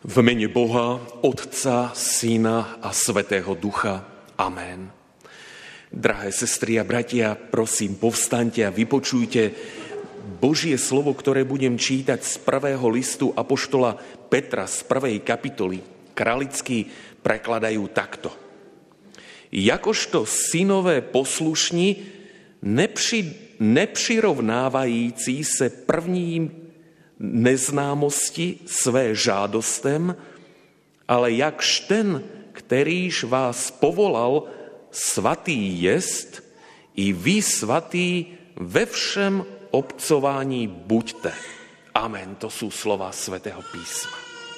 V mene Boha, Otca, Syna a Svätého Ducha. Amen. Drahé sestry a bratia, prosím, povstaňte a vypočujte Božie slovo, ktoré budem čítať z prvého listu apoštola Petra z 1. kapitoly. Kralickí prekladajú takto. Jakožto synové poslušní, nepřirovnávající se prvním neznámosti své žádostem, ale jakž ten, kterýž vás povolal, svatý jest, i vy svatý ve všem obcování buďte. Amen. To sú slova Svätého písma.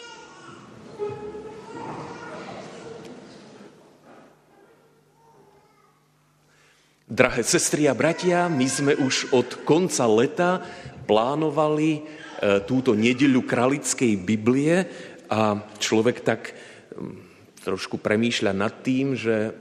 Drahé sestry a bratia, my sme už od konca leta plánovali túto nedeľu Kralickej Biblie a človek tak trošku premýšľa nad tým, že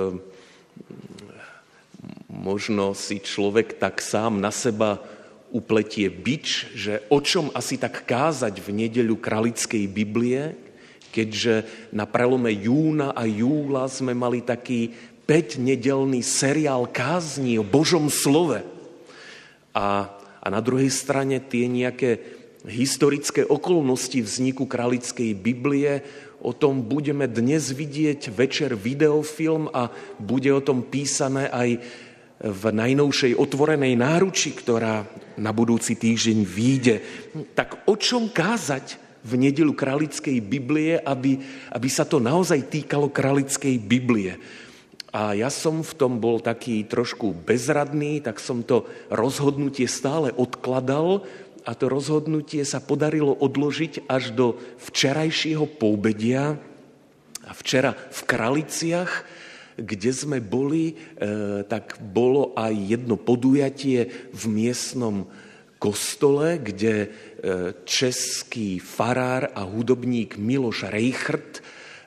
možno si človek tak sám na seba upletie bič, že o čom asi tak kázať v nedeľu Kralickej Biblie, keďže na prelome júna a júla sme mali taký 5-nedeľný seriál kázní o Božom slove. A na druhej strane tie nejaké historické okolnosti vzniku Kralickej Biblie, o tom budeme dnes vidieť večer videofilm a bude o tom písané aj v najnovšej otvorenej náruči, ktorá na budúci týždeň vyjde. Tak o čom kázať v nedeľu Kralickej Biblie, aby sa to naozaj týkalo Kralickej Biblie? A ja som v tom bol taký trošku bezradný, tak som to rozhodnutie stále odkladal a to rozhodnutie sa podarilo odložiť až do včerajšieho poobedia. A včera v Kraliciach, kde sme boli, tak bolo aj jedno podujatie v miestnom kostole, kde český farár a hudobník Miloš Rejchrt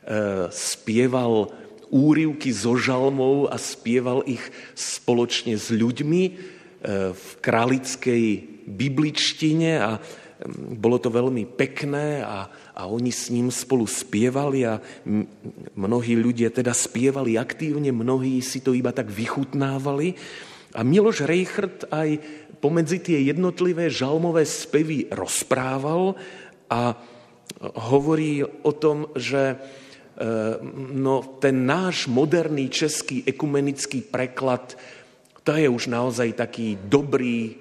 spieval úryvky zo žalmov a spieval ich spoločne s ľuďmi v kralickej bibličtine a bolo to veľmi pekné a oni s ním spolu spievali a mnohí ľudia teda spievali aktívne, mnohí si to iba tak vychutnávali. A Miloš Rejchrt aj pomedzi tie jednotlivé žalmové spevy rozprával a hovorí o tom, že ten náš moderný český ekumenický preklad, to je už naozaj taký dobrý,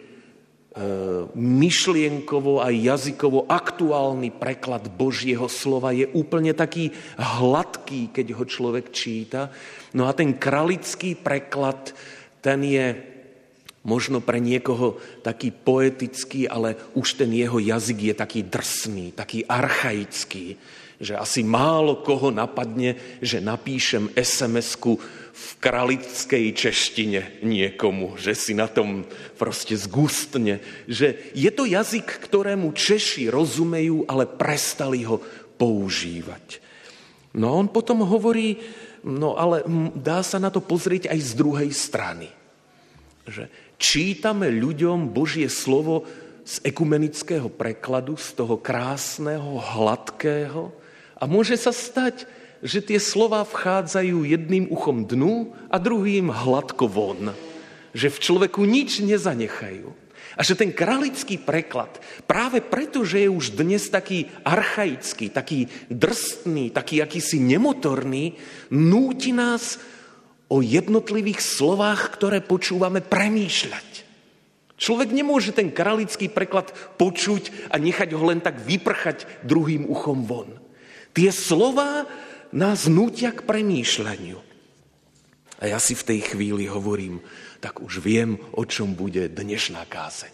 myšlienkovo a jazykovo aktuálny preklad Božieho slova. Je úplne taký hladký, keď ho človek číta. No a ten kralický preklad, ten je možno pre niekoho taký poetický, ale už ten jeho jazyk je taký drsný, taký archaický, že asi málo koho napadne, že napíšem SMS-ku v kralickej češtine niekomu, že si na tom proste zgustne. Že je to jazyk, ktorému Češi rozumejú, ale prestali ho používať. No a on potom hovorí, no ale dá sa na to pozrieť aj z druhej strany. Že čítame ľuďom Božie slovo z ekumenického prekladu, z toho krásneho, hladkého, a môže sa stať, že tie slová vchádzajú jedným uchom dnu a druhým hladko von. Že v človeku nič nezanechajú. A že ten kralický preklad, práve preto, že je už dnes taký archaický, taký drsný, taký akýsi nemotorný, núti nás o jednotlivých slovách, ktoré počúvame, premýšľať. Človek nemôže ten kralický preklad počuť a nechať ho len tak vyprchať druhým uchom von. Tie slová nás nútia k premýšľaniu. A ja si v tej chvíli hovorím, tak už viem, o čom bude dnešná kázeň.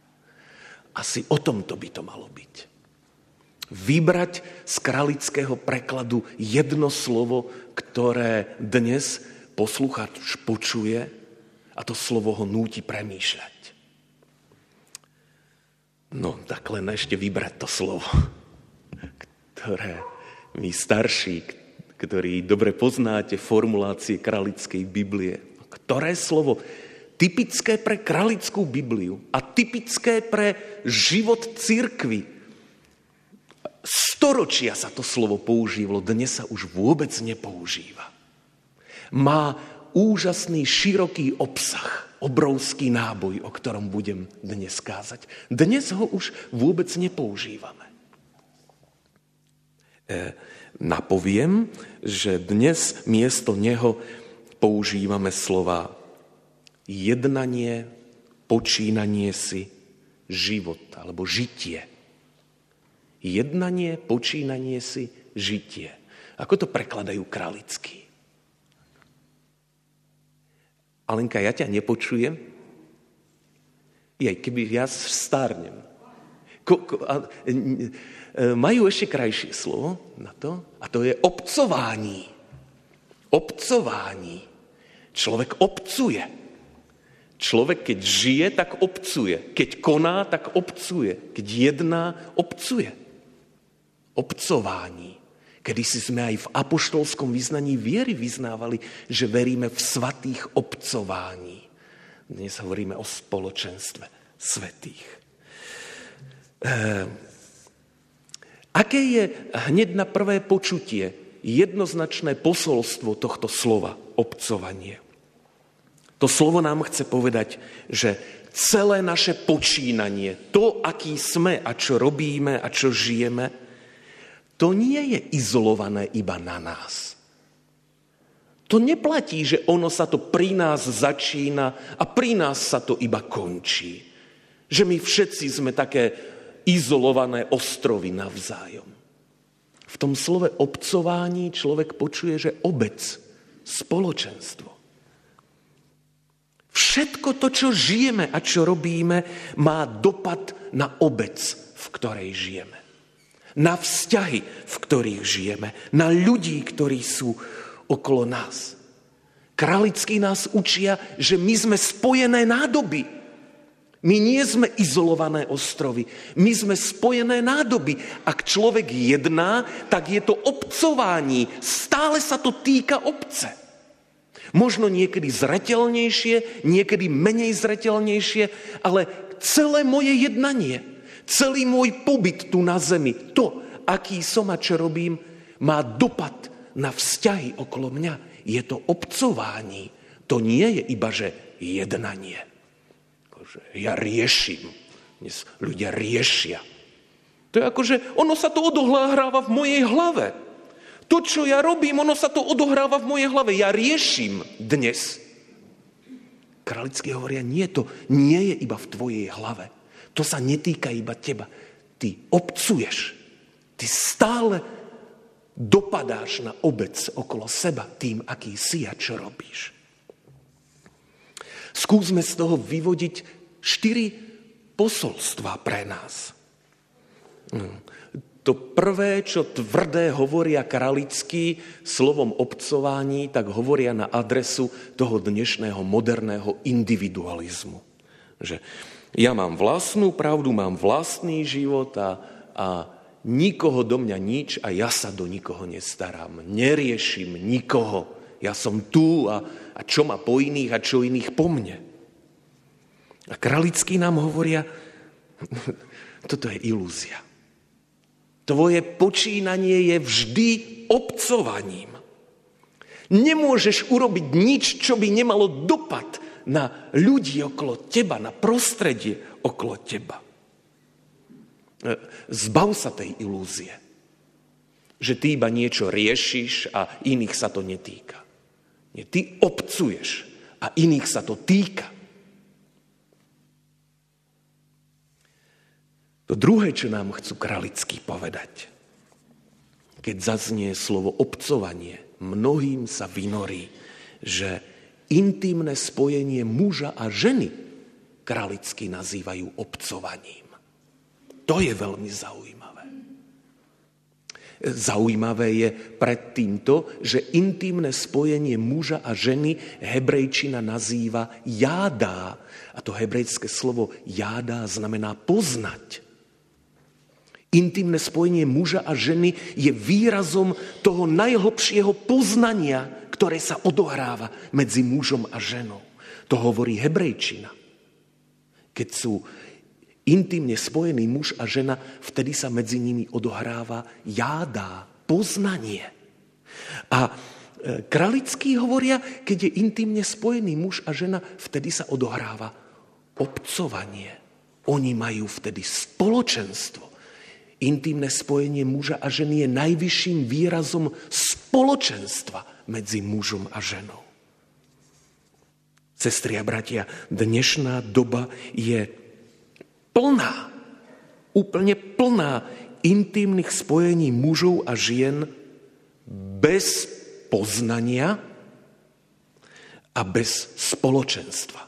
Asi o tomto by to malo byť. Vybrať z kralického prekladu jedno slovo, ktoré dnes posluchač počuje a to slovo ho núti premýšľať. No, tak len ešte vybrať to slovo, ktoré vy starší, ktorí dobre poznáte formulácie Kralickej Biblie. Ktoré slovo typické pre Kralickú Bibliu a typické pre život cirkvi storočia sa to slovo používalo, dnes sa už vôbec nepoužíva. Má úžasný, široký obsah, obrovský náboj, o ktorom budem dnes kázať. Dnes ho už vôbec nepoužívame. Napoviem, že dnes miesto neho používame slova jednanie, počínanie si, život alebo žitie. Jednanie, počínanie si, žitie. Ako to prekladajú Kralický? Alenka, ja ťa nepočujem? Keby ja stárnem. Majú ešte krajšie slovo na to a to je obcování. Obcování. Človek obcuje. Človek, keď žije, tak obcuje. Keď koná, tak obcuje. Keď jedná, obcuje. Obcování. Kedysi sme aj v apoštolskom vyznaní viery vyznávali, že veríme v svatých obcování. Dnes hovoríme o spoločenstve svätých. Aké je hneď na prvé počutie jednoznačné posolstvo tohto slova obcovanie? To slovo nám chce povedať, že celé naše počínanie, to, aký sme a čo robíme a čo žijeme, to nie je izolované iba na nás. To neplatí, že ono sa to pri nás začína a pri nás sa to iba končí. Že my všetci sme také izolované ostrovy navzájom. V tom slove obcování človek počuje, že obec, spoločenstvo. Všetko to, čo žijeme a čo robíme, má dopad na obec, v ktorej žijeme. Na vzťahy, v ktorých žijeme. Na ľudí, ktorí sú okolo nás. Kralický nás učia, že my sme spojené nádoby. My nie sme izolované ostrovy. My sme spojené nádoby. Ak človek jedná, tak je to obcování. Stále sa to týka obce. Možno niekedy zreteľnejšie, niekedy menej zreteľnejšie, ale celé moje jednanie, celý môj pobyt tu na zemi, to, aký som a čo robím, má dopad na vzťahy okolo mňa. Je to obcování. To nie je iba, že jednanie. Ja riešim. Dnes ľudia riešia. To je ako, že ono sa to odohráva v mojej hlave. To, čo ja robím, ono sa to odohráva v mojej hlave. Ja riešim dnes. Kralický hovoria, nie, to nie je iba v tvojej hlave. To sa netýka iba teba. Ty obcuješ. Ty stále dopadáš na obec okolo seba tým, aký si a čo robíš. Skúsme z toho vyvodiť 4 posolstvá pre nás. To prvé, čo tvrdé hovoria Kralický slovom obcování, tak hovoria na adresu toho dnešného moderného individualizmu. Že ja mám vlastnú pravdu, mám vlastný život a nikoho do mňa nič a ja sa do nikoho nestarám. Neriešim nikoho. Ja som tu a čo má po iných a čo iných po mne. A Kralický nám hovoria, toto je ilúzia. Tvoje počínanie je vždy obcovaním. Nemôžeš urobiť nič, čo by nemalo dopad na ľudí okolo teba, na prostredie okolo teba. Zbav sa tej ilúzie, že ty iba niečo riešiš a iných sa to netýka. Nie, ty obcuješ a iných sa to týka. To druhé, čo nám chcú Kralický povedať, keď zaznie slovo obcovanie, mnohým sa vynorí, že intimné spojenie muža a ženy Kralický nazývajú obcovaním. To je veľmi zaujímavé. Zaujímavé je predtým to, že intimné spojenie muža a ženy hebrejčina nazýva jádá. A to hebrejské slovo jádá znamená poznať. Intimné spojenie muža a ženy je výrazom toho najhlbšieho poznania, ktoré sa odohráva medzi mužom a ženou. To hovorí hebrejčina. Keď sú intimne spojený muž a žena, vtedy sa medzi nimi odohráva jádá, poznanie. A Kralickí hovoria, keď je intimne spojený muž a žena, vtedy sa odohráva obcovanie. Oni majú vtedy spoločenstvo. Intimné spojenie muža a ženy je najvyšším výrazom spoločenstva medzi mužom a ženou. Sestri a bratia, dnešná doba je plná, úplne plná intimných spojení mužov a žien bez poznania a bez spoločenstva.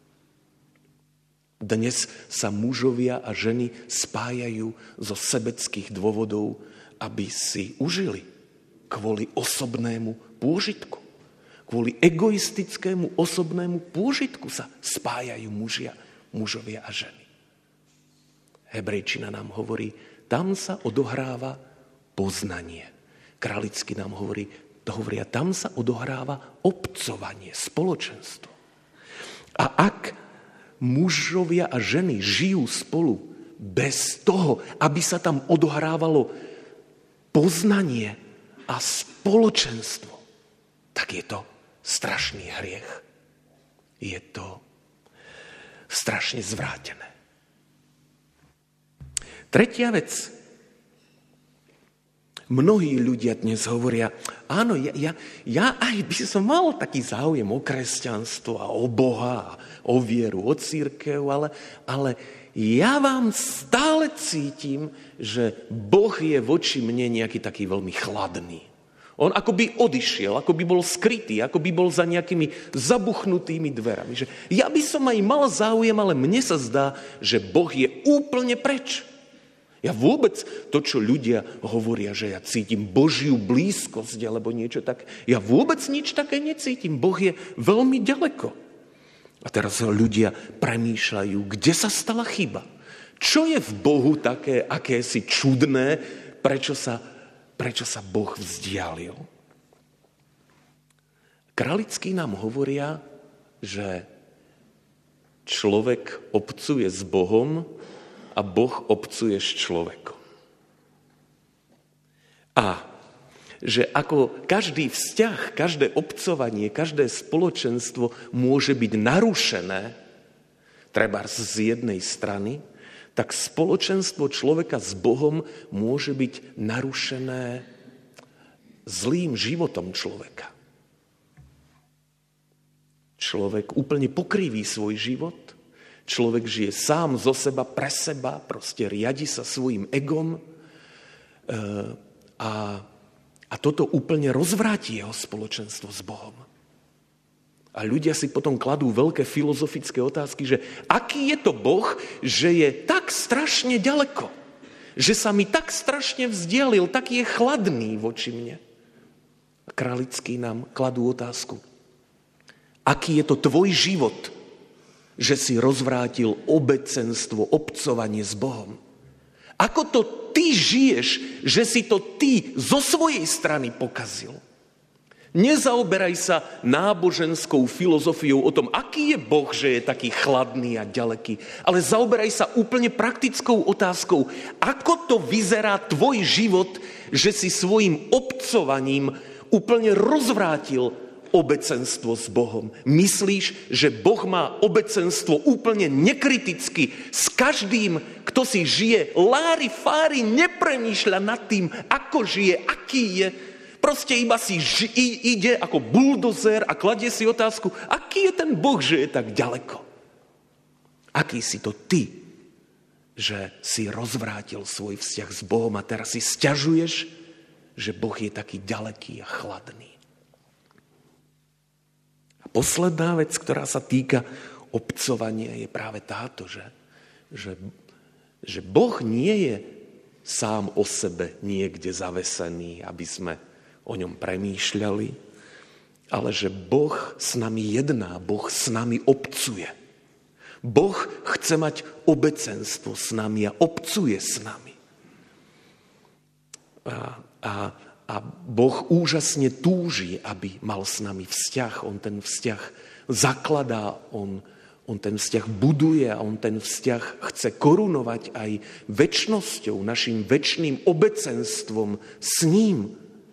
Dnes sa mužovia a ženy spájajú zo sebeckých dôvodov, aby si užili kvôli osobnému pôžitku. Kvôli egoistickému osobnému pôžitku sa spájajú mužovia a ženy. Hebrejčina nám hovorí, tam sa odohráva poznanie. Kralický nám hovoria, tam sa odohráva obcovanie, spoločenstvo. A ak mužovia a ženy žijú spolu bez toho, aby sa tam odohrávalo poznanie a spoločenstvo, tak je to strašný hriech. Je to strašne zvrátené. Tretia vec. Mnohí ľudia dnes hovoria, áno, ja aj by som mal taký záujem o kresťanstvo a o Boha, a o vieru, o cirkev, ale ja vám stále cítim, že Boh je voči mne nejaký taký veľmi chladný. On ako by odišiel, ako by bol skrytý, ako by bol za nejakými zabuchnutými dverami. Že ja by som aj mal záujem, ale mne sa zdá, že Boh je úplne preč. Ja vôbec to, čo ľudia hovoria, že ja cítim Božiu blízkosť alebo niečo tak, ja vôbec nič také necítim. Boh je veľmi ďaleko. A teraz ľudia premýšľajú, kde sa stala chyba. Čo je v Bohu také, akési čudné, prečo sa Boh vzdialil. Kralickí nám hovoria, že človek obcuje s Bohom a Boh obcuje s človekom. A že ako každý vzťah, každé obcovanie, každé spoločenstvo môže byť narušené, trebárs z jednej strany, tak spoločenstvo človeka s Bohom môže byť narušené zlým životom človeka. Človek úplne pokriví svoj život, človek žije sám zo seba, pre seba, proste riadi sa svojim egom a toto úplne rozvráti jeho spoločenstvo s Bohom. A ľudia si potom kladú veľké filozofické otázky, že aký je to Boh, že je tak strašne ďaleko, že sa mi tak strašne vzdialil, tak je chladný voči mne. A Kralickí nám kladú otázku, aký je to tvoj život, že si rozvrátil obecenstvo, obcovanie s Bohom. Ako to ty žiješ, že si to ty zo svojej strany pokazil. Nezaoberaj sa náboženskou filozofiou o tom, aký je Boh, že je taký chladný a ďaleký, ale zaoberaj sa úplne praktickou otázkou, ako to vyzerá tvoj život, že si svojim obcovaním úplne rozvrátil obecenstvo s Bohom. Myslíš, že Boh má obecenstvo úplne nekriticky s každým, kto si žije lári fári, nepremýšľa nad tým, ako žije, aký je. Proste iba si ide ako buldozer a kladie si otázku, aký je ten Boh, že je tak ďaleko. Aký si to ty, že si rozvrátil svoj vzťah s Bohom a teraz si sťažuješ, že Boh je taký ďaleký a chladný. A posledná vec, ktorá sa týka obcovania, je práve táto, že Boh nie je sám o sebe niekde zavesený, aby sme o ňom premýšľali, ale že Boh s nami jedná, Boh s nami obcuje. Boh chce mať obecenstvo s nami a obcuje s nami. A Boh úžasne túži, aby mal s nami vzťah. On ten vzťah zakladá, on On ten vzťah buduje a on ten vzťah chce korunovať aj večnosťou, našim večným obecenstvom s ním.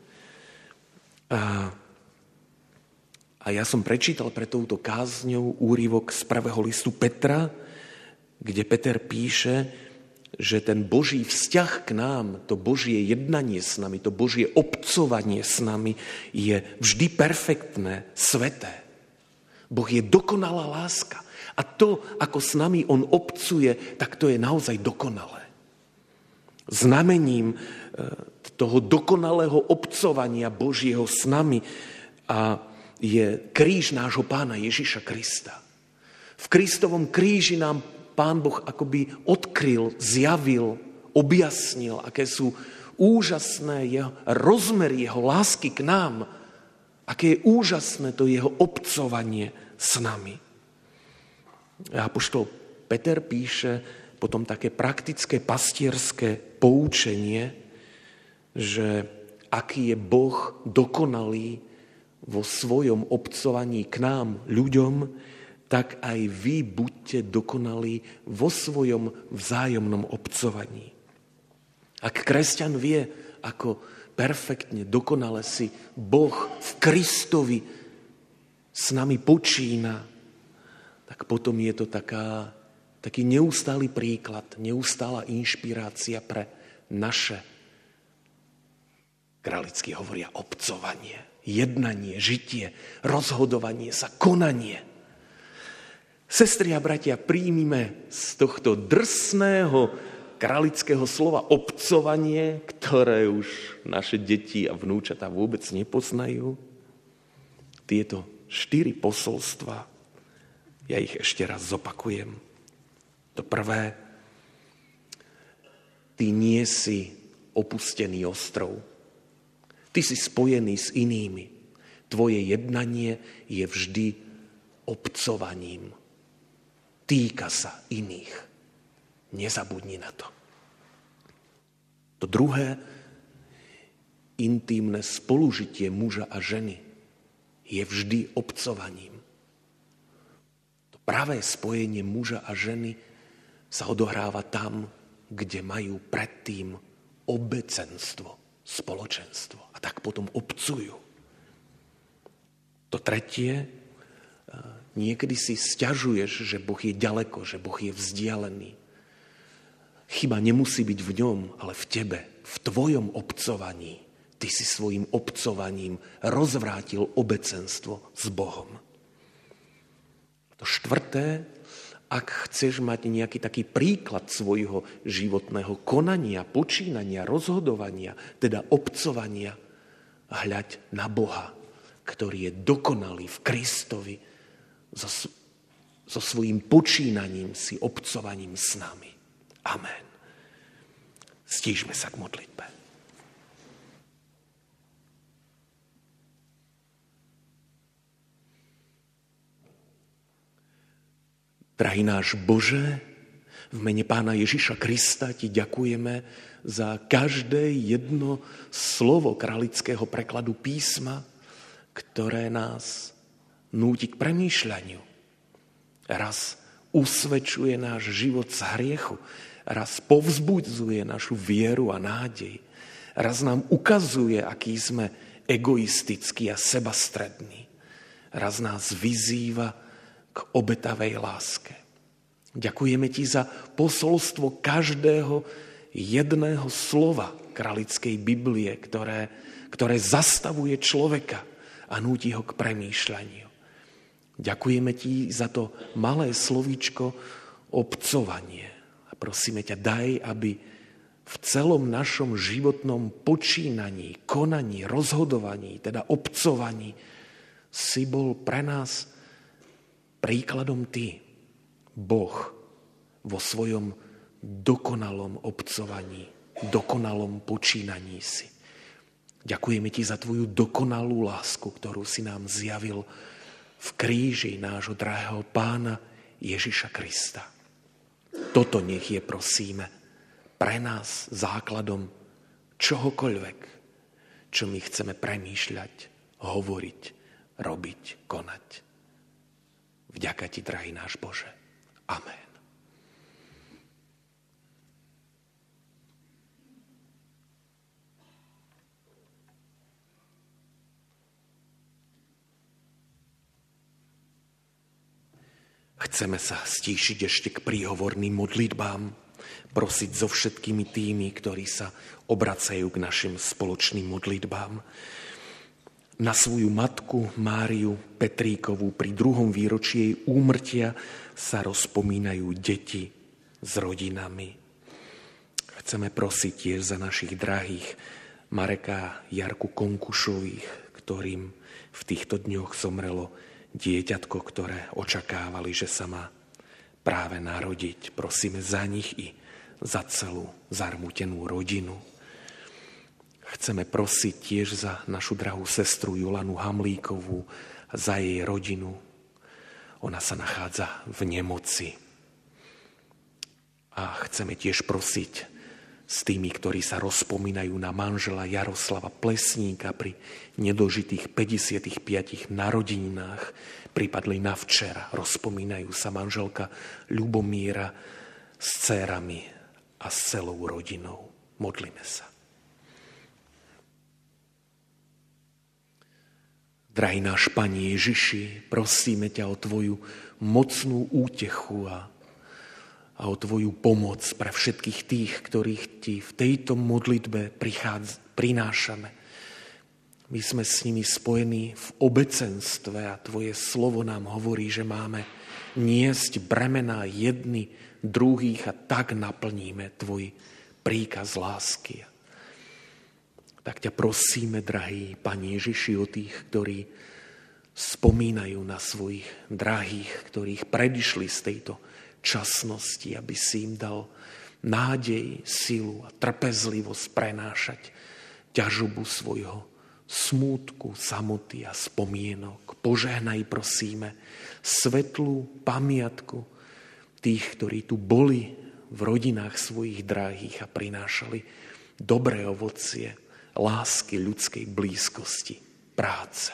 A ja som prečítal pre touto kázňou úryvok z prvého listu Petra, kde Peter píše, že ten Boží vzťah k nám, to Božie jednanie s nami, to Božie obcovanie s nami je vždy perfektné, sveté. Boh je dokonalá láska. A to, ako s nami on obcuje, tak to je naozaj dokonalé. Znamením toho dokonalého obcovania Božieho s nami a je kríž nášho Pána Ježiša Krista. V Kristovom kríži nám Pán Boh akoby odkryl, zjavil, objasnil, aké sú úžasné rozmery jeho lásky k nám, aké je úžasné to jeho obcovanie s nami. Apoštol Peter píše potom také praktické pastierské poučenie, že aký je Boh dokonalý vo svojom obcovaní k nám, ľuďom, tak aj vy buďte dokonalí vo svojom vzájomnom obcovaní. Ak kresťan vie, ako perfektne, dokonale si Boh v Kristovi s nami počína, tak potom je to taký neustály príklad, neustála inšpirácia pre naše, králicky hovoria, obcovanie, jednanie, žitie, rozhodovanie sa, konanie. Sestri a bratia, príjmime z tohto drsného králického slova obcovanie, ktoré už naše deti a vnúčatá vôbec nepoznajú, tieto 4 posolstva. Ja ich ešte raz zopakujem. To prvé, ty nie si opustený ostrov. Ty si spojený s inými. Tvoje jednanie je vždy obcovaním. Týka sa iných. Nezabudni na to. To druhé, intímne spolužitie muža a ženy je vždy obcovaním. Pravé spojenie muža a ženy sa odohráva tam, kde majú predtým obecenstvo, spoločenstvo. A tak potom obcujú. To tretie, niekedy si sťažuješ, že Boh je ďaleko, že Boh je vzdialený. Chyba nemusí byť v ňom, ale v tebe, v tvojom obcovaní. Ty si svojim obcovaním rozvrátil obecenstvo s Bohom. To štvrté, ak chceš mať nejaký taký príklad svojho životného konania, počínania, rozhodovania, teda obcovania, hľaď na Boha, ktorý je dokonalý v Kristovi so svojím počínaním si, obcovaním s nami. Amen. Stížme sa k modlitbe. Drahý náš Bože, v mene Pána Ježiša Krista ti ďakujeme za každé jedno slovo králického prekladu písma, ktoré nás núti k premýšľaniu. Raz usvedčuje náš život z hriechu, raz povzbudzuje našu vieru a nádej, raz nám ukazuje, aký sme egoistickí a sebastrední, raz nás vyzýva k obetavej láske. Ďakujeme ti za posolstvo každého jedného slova králickej Biblie, ktoré zastavuje človeka a núti ho k premýšľaniu. Ďakujeme ti za to malé slovíčko obcovanie. A prosíme ťa, daj, aby v celom našom životnom počínaní, konaní, rozhodovaní, teda obcovaní, si bol pre nás príkladom ty, Boh, vo svojom dokonalom obcovaní, dokonalom počínaní si. Ďakujeme ti za tvoju dokonalú lásku, ktorú si nám zjavil v kríži nášho drahého Pána Ježiša Krista. Toto nech je, prosíme, pre nás základom čohokoľvek, čo my chceme premýšľať, hovoriť, robiť, konať. Vďaka ti, drahý náš Bože. Amen. Chceme sa stíšiť ešte k príhovorným modlitbám, prosiť so všetkými tými, ktorí sa obracajú k našim spoločným modlitbám. Na svoju matku Máriu Petríkovú pri 2. výročí jej úmrtia sa rozpomínajú deti s rodinami. Chceme prosiť tiež za našich drahých Mareka Jarku Konkušových, ktorým v týchto dňoch zomrelo dieťatko, ktoré očakávali, že sa má práve narodiť. Prosíme za nich i za celú zarmútenú rodinu. Chceme prosiť tiež za našu drahú sestru Jolanu Hamlíkovú, za jej rodinu. Ona sa nachádza v nemoci. A chceme tiež prosiť s tými, ktorí sa rozpomínajú na manžela Jaroslava Plesníka pri nedožitých 55 narodeninách. Pripadli na včera. Rozpomínajú sa manželka Ľubomíra s dcérami a s celou rodinou. Modlíme sa. Drahý náš Pane Ježiši, prosíme ťa o tvoju mocnú útechu a o tvoju pomoc pre všetkých tých, ktorých ti v tejto modlitbe prinášame. My sme s nimi spojení v obecenstve a tvoje slovo nám hovorí, že máme niesť bremená jedni druhých a tak naplníme tvoj príkaz lásky. Tak ťa prosíme, drahý Pane Ježiši, o tých, ktorí spomínajú na svojich drahých, ktorých predišli z tejto časnosti, aby si im dal nádej, silu a trpezlivosť prenášať ťažobu svojho smútku, samoty a spomienok. Požehnaj, prosíme, svetlú pamiatku tých, ktorí tu boli v rodinách svojich drahých a prinášali dobré ovocie lásky, ľudskej blízkosti, práce.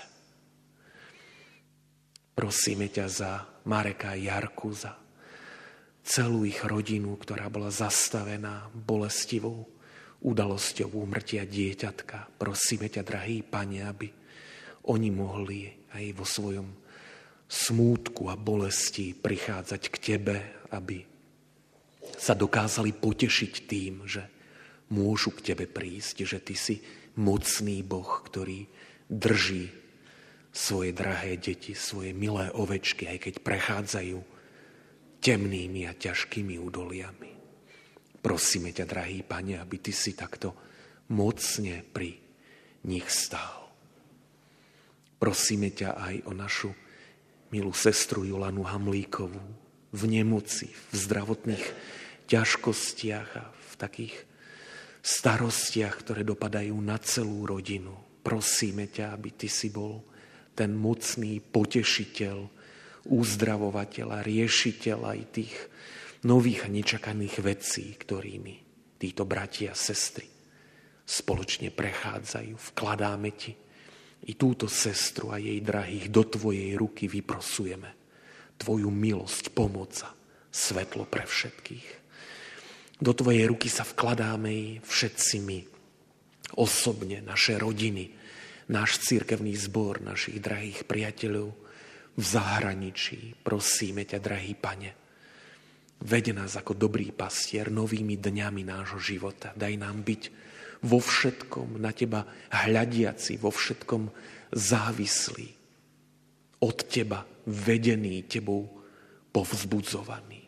Prosíme ťa za Mareka a Jarku, za celú ich rodinu, ktorá bola zastavená bolestivou udalosťou úmrtia dieťatka. Prosíme ťa, drahý Pane, aby oni mohli aj vo svojom smútku a bolesti prichádzať k tebe, aby sa dokázali potešiť tým, že môžu k tebe prísť, že ty si mocný Boh, ktorý drží svoje drahé deti, svoje milé ovečky, aj keď prechádzajú temnými a ťažkými údoliami. Prosíme ťa, drahý Pane, aby ty si takto mocne pri nich stál. Prosíme ťa aj o našu milú sestru Jolanu Hamlíkovú v nemoci, v zdravotných ťažkostiach a v takých starostiach, ktoré dopadajú na celú rodinu. Prosíme ťa, aby ty si bol ten mocný potešiteľ, uzdravovateľ a riešiteľ aj tých nových a nečakaných vecí, ktorými títo bratia a sestry spoločne prechádzajú. Vkladáme ti i túto sestru a jej drahých do tvojej ruky vyprosujeme tvoju milosť, pomoc a svetlo pre všetkých. Do tvojej ruky sa vkladáme i všetci my, osobne, naše rodiny, náš cirkevný zbor, našich drahých priateľov v zahraničí. Prosíme ťa, drahý Pane, veď nás ako dobrý pastier novými dňami nášho života. Daj nám byť vo všetkom na teba hľadiaci, vo všetkom závislí, od teba vedený, tebou povzbudzovaný.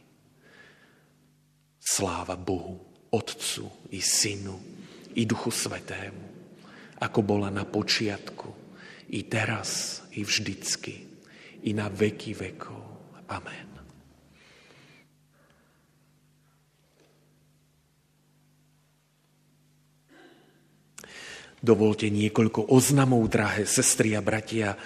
Sláva Bohu, Otcu i Synu i Duchu Svätému, ako bola na počiatku, i teraz, i vždycky, i na veky vekov. Amen. Dovolte niekoľko oznamov, drahé sestry a bratia.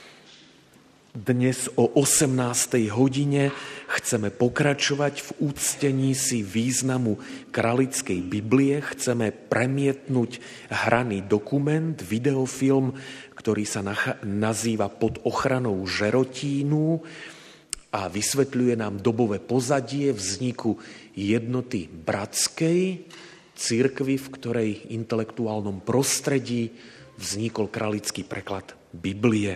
Dnes o 18. hodine chceme pokračovať v úctení si významu Kralickej Biblie. Chceme premietnúť hraný dokument, videofilm, ktorý sa nazýva Pod ochranou žerotínu. a vysvetľuje nám dobové pozadie vzniku jednoty bratskej cirkvi, v ktorej intelektuálnom prostredí vznikol kralický preklad Biblie.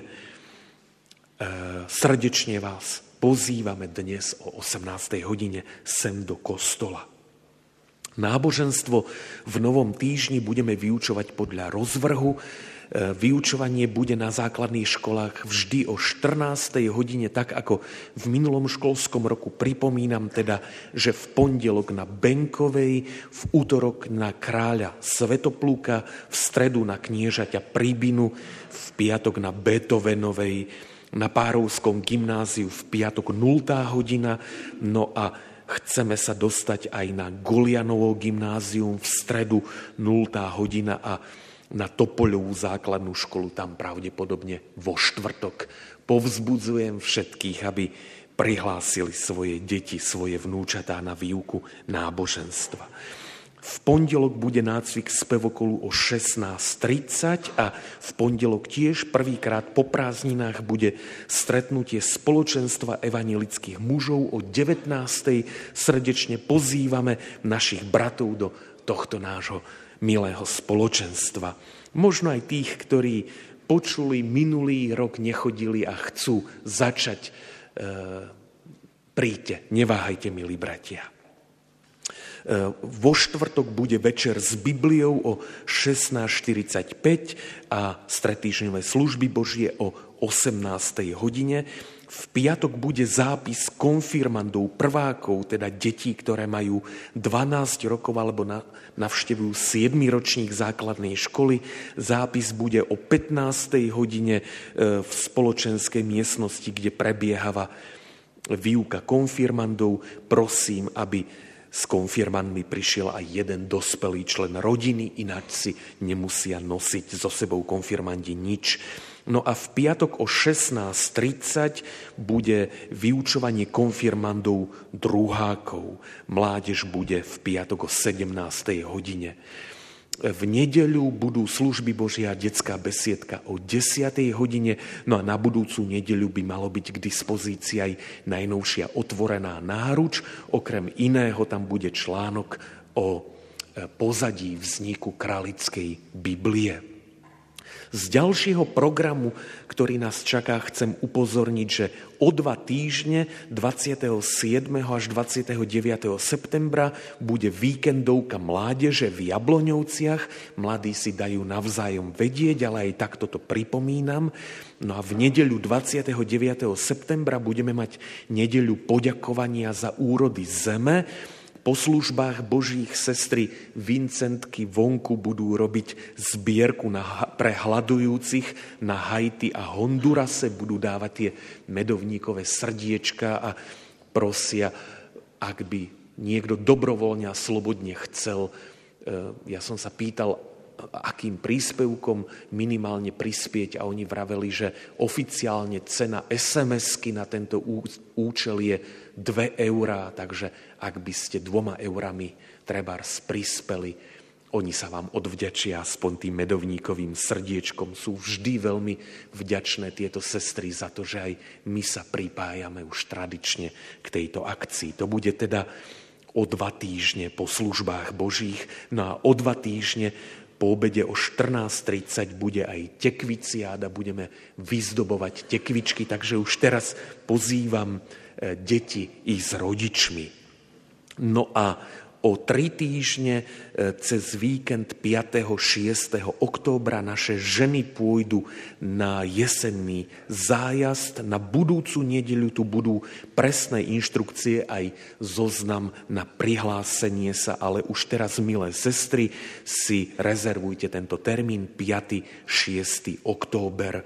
Srdečne vás pozývame dnes o 18. hodine sem do kostola. Náboženstvo v novom týždni budeme vyučovať podľa rozvrhu. Vyučovanie bude na základných školách vždy o 14. hodine, tak ako v minulom školskom roku. Pripomínam teda, že v pondelok na Benkovej, v útorok na kráľa Svetoplúka, v stredu na kniežaťa Príbinu, v piatok na Beethovenovej, na Párovskom gymnáziu v piatok 0. hodina, no a chceme sa dostať aj na Golianovo gymnázium v stredu 0. hodina a na Topoľovú základnú školu tam pravdepodobne vo štvrtok. Povzbudzujem všetkých, aby prihlásili svoje deti, svoje vnúčatá na výuku náboženstva. V pondelok bude nácvik spevokolu o 16:30 a v pondelok tiež prvýkrát po prázdninách bude stretnutie spoločenstva evanjelických mužov o 19:00. Srdečne pozývame našich bratov do tohto nášho milého spoločenstva. Možno aj tých, ktorí počuli minulý rok, nechodili a chcú začať. Príďte, neváhajte, milí bratia. Vo štvrtok bude večer s Bibliou o 16:45 a stretýždňové služby Božie o 18. hodine. V piatok bude zápis konfirmandov, prvákov, teda detí, ktoré majú 12 rokov alebo navštevujú 7. ročník základnej školy. Zápis bude o 15. hodine v spoločenskej miestnosti, kde prebiehala výuka konfirmandov. Prosím, aby s konfirmandmi prišiel aj jeden dospelý člen rodiny, ináč si nemusia nosiť so sebou konfirmandi nič. No a v piatok o 16:30 bude vyučovanie konfirmandov druhákov. Mládež bude v piatok o 17. hodine. V nedeľu budú služby Božia, detská besiedka o 10. hodine, no a na budúcu nedeľu by malo byť k dispozícii aj najnovšia otvorená náruč. Okrem iného tam bude článok o pozadí vzniku králickej Biblie. Z ďalšieho programu, ktorý nás čaká, chcem upozorniť, že o 2 týždne, 27. až 29. septembra, bude víkendovka mládeže v Jabloňovciach. Mladí si dajú navzájom vedieť, ale aj takto to pripomínam. No a v nedeľu 29. septembra budeme mať nedeľu poďakovania za úrody zeme. Po službách Božích sestry Vincentky vonku budú robiť zbierku pre hladujúcich na Haiti a Hondurase. Budú dávať tie medovníkové srdiečka a prosia, ak by niekto dobrovoľne a slobodne chcel. Ja som sa pýtal, akým príspevkom minimálne prispieť a oni vraveli, že oficiálne cena SMS-ky na tento účel je 2 eurá, takže ak by ste 2 eurami trebárs prispeli, oni sa vám odvďačia aspoň tým medovníkovým srdiečkom. Sú vždy veľmi vďačné tieto sestry za to, že aj my sa pripájame už tradične k tejto akcii. To bude teda o 2 týždne po službách Božích, no a o 2 týždne po obede o 14:30 bude aj tekviciáda, budeme vyzdobovať tekvičky, takže už teraz pozývam deti i s rodičmi. No a o 3 týždne cez víkend 5. 6. októbra naše ženy pôjdu na jesenný zájazd. Na budúcu nedeľu tu budú presné inštrukcie aj zoznam na prihlásenie sa, ale už teraz, milé sestry, si rezervujte tento termín 5. 6. október.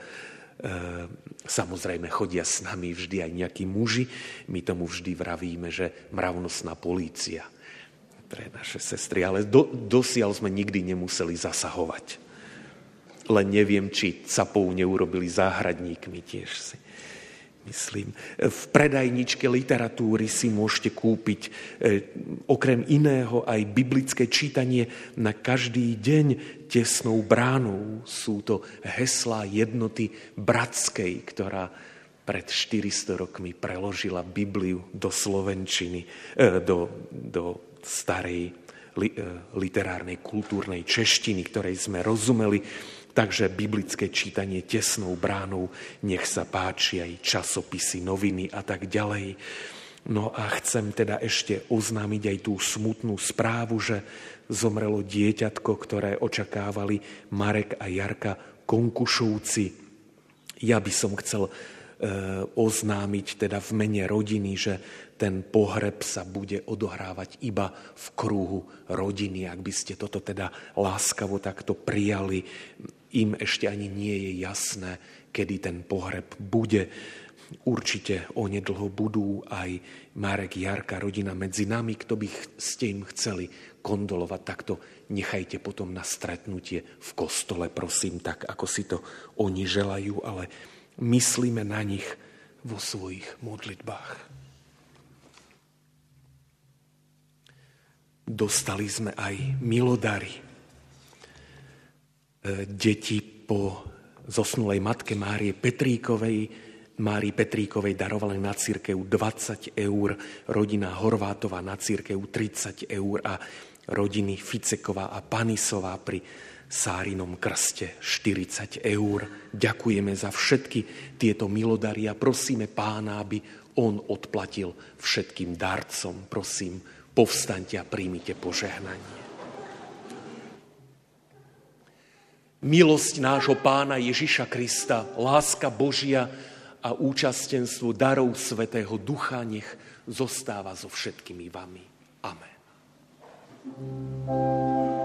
Samozrejme chodia s nami vždy aj nejakí muži. My tomu vždy vravíme, že mravnostná polícia pre naše sestry, ale dosiaľ sme nikdy nemuseli zasahovať. Len neviem, či capov neurobili záhradníkmi, tiež si myslím. V predajničke literatúry si môžete kúpiť okrem iného aj biblické čítanie na každý deň tesnou bránou. Sú to heslá jednoty bratskej, ktorá pred 400 rokmi preložila Bibliu do slovenčiny, do starej literárnej, kultúrnej češtiny, ktorej sme rozumeli. Takže biblické čítanie tesnou bránou, nech sa páči, aj časopisy, noviny a tak ďalej. No a chcem teda ešte oznámiť aj tú smutnú správu, že zomrelo dieťatko, ktoré očakávali Marek a Jarka Konkušovci. Ja by som chcel oznámiť teda v mene rodiny, že ten pohreb sa bude odohrávať iba v kruhu rodiny. Ak by ste toto teda láskavo takto prijali, im ešte ani nie je jasné, kedy ten pohreb bude. Určite onedlho budú aj Marek, Jarka, rodina medzi nami. Kto by ste im chceli kondolovať, takto nechajte potom na stretnutie v kostole, prosím, tak ako si to oni želajú, ale myslíme na nich vo svojich modlitbách. Dostali sme aj milodary. Deti po zosnulej matke Márii Petríkovej darovali na cirkev 20 eur, rodina Horvátova na cirkev 30 eur a rodiny Ficeková a Panisová pri Sárinom krste 40 eur. Ďakujeme za všetky tieto milodary a prosíme Pána, aby on odplatil všetkým darcom. Prosím, povstaňte a príjmite požehnanie. Milosť nášho Pána Ježiša Krista, láska Božia a účastenstvo darov Svätého Ducha nech zostáva so všetkými vami. Amen.